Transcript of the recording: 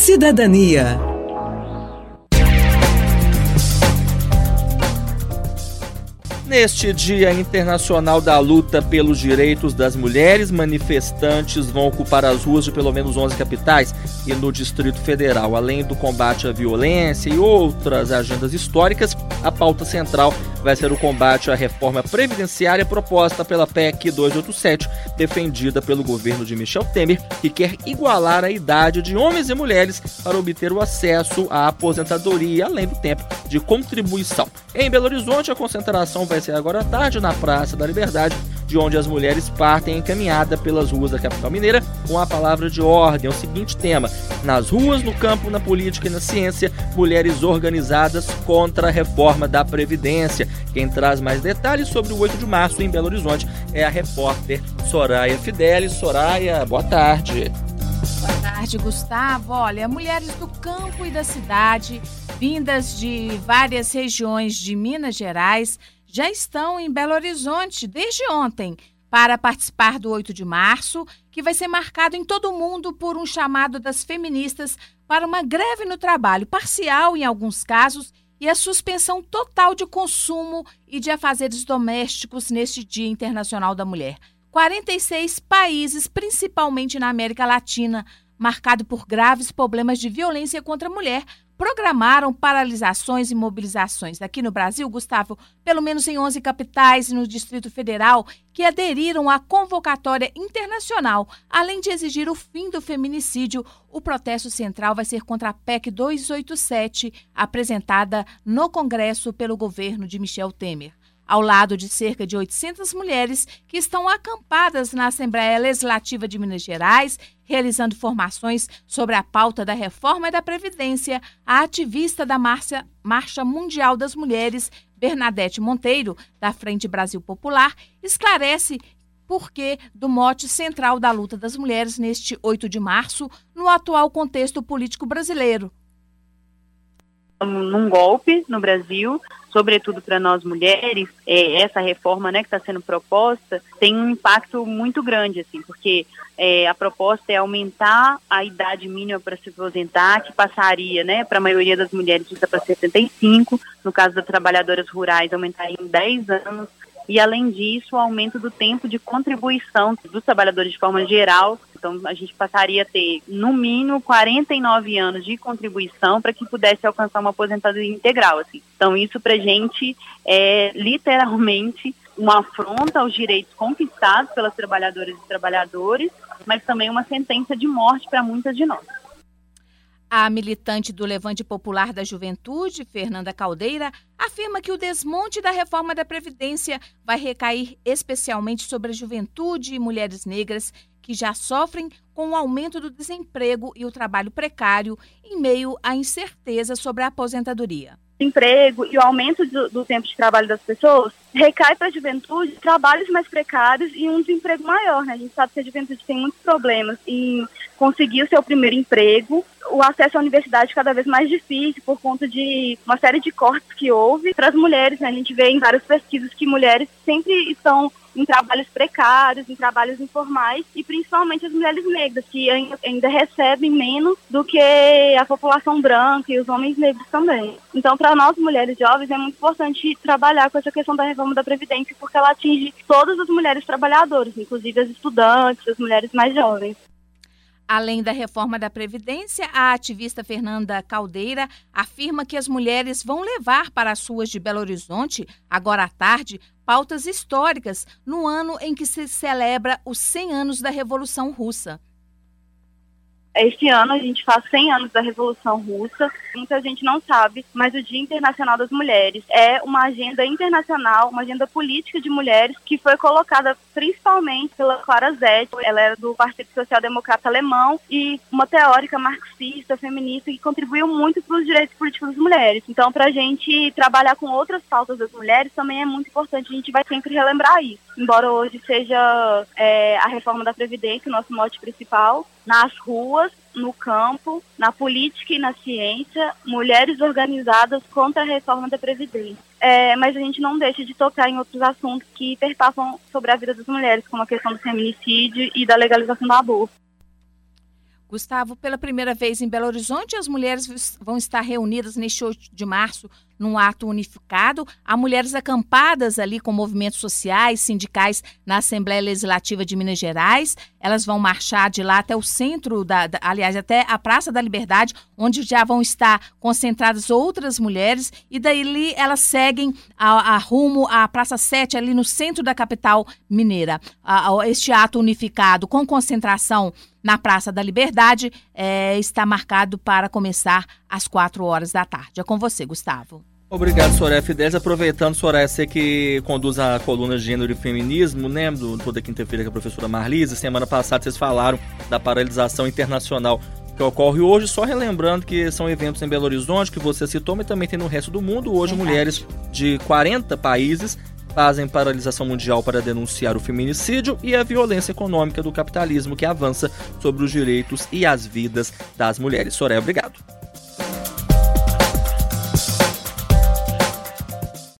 Cidadania. Neste Dia Internacional da Luta pelos Direitos das Mulheres, manifestantes vão ocupar as ruas de pelo menos 11 capitais e no Distrito Federal. Além do combate à violência e outras agendas históricas, a pauta central vai ser o combate à reforma previdenciária proposta pela PEC 287, defendida pelo governo de Michel Temer, que quer igualar a idade de homens e mulheres para obter o acesso à aposentadoria, além do tempo de contribuição. Em Belo Horizonte, a concentração vai ser agora à tarde na Praça da Liberdade, de onde as mulheres partem em caminhada pelas ruas da capital mineira com a palavra de ordem. É o seguinte tema: nas ruas, no campo, na política e na ciência, mulheres organizadas contra a reforma da Previdência. Quem traz mais detalhes sobre o 8 de março em Belo Horizonte é a repórter Soraya Fidelis. Soraya, boa tarde. Boa tarde, Gustavo. Olha, mulheres do campo e da cidade, vindas de várias regiões de Minas Gerais, já estão em Belo Horizonte desde ontem para participar do 8 de março, que vai ser marcado em todo o mundo por um chamado das feministas para uma greve no trabalho, parcial em alguns casos, e a suspensão total de consumo e de afazeres domésticos neste Dia Internacional da Mulher. 46 países, principalmente na América Latina, marcado por graves problemas de violência contra a mulher, programaram paralisações e mobilizações. Aqui no Brasil, Gustavo, pelo menos em 11 capitais e no Distrito Federal, que aderiram à convocatória internacional. Além de exigir o fim do feminicídio, o protesto central vai ser contra a PEC 287, apresentada no Congresso pelo governo de Michel Temer. Ao lado de cerca de 800 mulheres que estão acampadas na Assembleia Legislativa de Minas Gerais, realizando formações sobre a pauta da reforma da Previdência, a ativista da Marcha Mundial das Mulheres, Bernadette Monteiro, da Frente Brasil Popular, esclarece porquê do mote central da luta das mulheres neste 8 de março, no atual contexto político brasileiro. Num golpe no Brasil, sobretudo para nós mulheres, essa reforma, né, que está sendo proposta tem um impacto muito grande, assim, porque a proposta é aumentar a idade mínima para se aposentar, que passaria, né, para a maioria das mulheres para 75, no caso das trabalhadoras rurais aumentaria em 10 anos, e além disso o aumento do tempo de contribuição dos trabalhadores de forma geral. Então, a gente passaria a ter, no mínimo, 49 anos de contribuição para que pudesse alcançar uma aposentadoria integral. Assim. Então, isso para a gente é literalmente uma afronta aos direitos conquistados pelas trabalhadoras e trabalhadores, mas também uma sentença de morte para muitas de nós. A militante do Levante Popular da Juventude, Fernanda Caldeira, afirma que o desmonte da reforma da Previdência vai recair especialmente sobre a juventude e mulheres negras que já sofrem com o aumento do desemprego e o trabalho precário em meio à incerteza sobre a aposentadoria. O emprego e o aumento do tempo de trabalho das pessoas recai para a juventude trabalhos mais precários e um desemprego maior, né? A gente sabe que a juventude tem muitos problemas em conseguir o seu primeiro emprego, o acesso à universidade cada vez mais difícil por conta de uma série de cortes que houve para as mulheres, né? A gente vê em várias pesquisas que mulheres sempre estão em trabalhos precários, em trabalhos informais, e principalmente as mulheres negras, que ainda recebem menos do que a população branca e os homens negros também. Então, para nós mulheres jovens, é muito importante trabalhar com essa questão da reforma da Previdência, porque ela atinge todas as mulheres trabalhadoras, inclusive as estudantes, as mulheres mais jovens. Além da reforma da Previdência, a ativista Fernanda Caldeira afirma que as mulheres vão levar para as ruas de Belo Horizonte, agora à tarde, pautas históricas no ano em que se celebra os 100 anos da Revolução Russa. Este ano a gente faz 100 anos da Revolução Russa. Muita gente não sabe, mas o Dia Internacional das Mulheres é uma agenda internacional, uma agenda política de mulheres que foi colocada principalmente pela Clara Zetkin. Ela era do Partido Social Democrata Alemão e uma teórica marxista, feminista, que contribuiu muito para os direitos políticos das mulheres. Então, para a gente trabalhar com outras pautas das mulheres também é muito importante. A gente vai sempre relembrar isso. Embora hoje seja a reforma da Previdência o nosso mote principal, nas ruas, no campo, na política e na ciência, mulheres organizadas contra a reforma da Previdência. Mas a gente não deixa de tocar em outros assuntos que perpassam sobre a vida das mulheres, como a questão do feminicídio e da legalização do aborto. Gustavo, pela primeira vez em Belo Horizonte, as mulheres vão estar reunidas neste 8 de março num ato unificado. Há mulheres acampadas ali com movimentos sociais, sindicais na Assembleia Legislativa de Minas Gerais. Elas vão marchar de lá até o centro, aliás, até a Praça da Liberdade, onde já vão estar concentradas outras mulheres. E daí elas seguem a rumo à Praça 7, ali no centro da capital mineira. Este ato unificado com concentração na Praça da Liberdade está marcado para começar às 16h. É com você, Gustavo. Obrigado, Soraya Fidelis. Aproveitando, Soraya, você que conduz a coluna Gênero e Feminismo, né, toda quinta-feira com a professora Marlise. Semana passada vocês falaram da paralisação internacional que ocorre hoje, só relembrando que são eventos em Belo Horizonte, que você citou, mas também tem no resto do mundo. Hoje, mulheres de 40 países fazem paralisação mundial para denunciar o feminicídio e a violência econômica do capitalismo que avança sobre os direitos e as vidas das mulheres. Soraya, obrigado.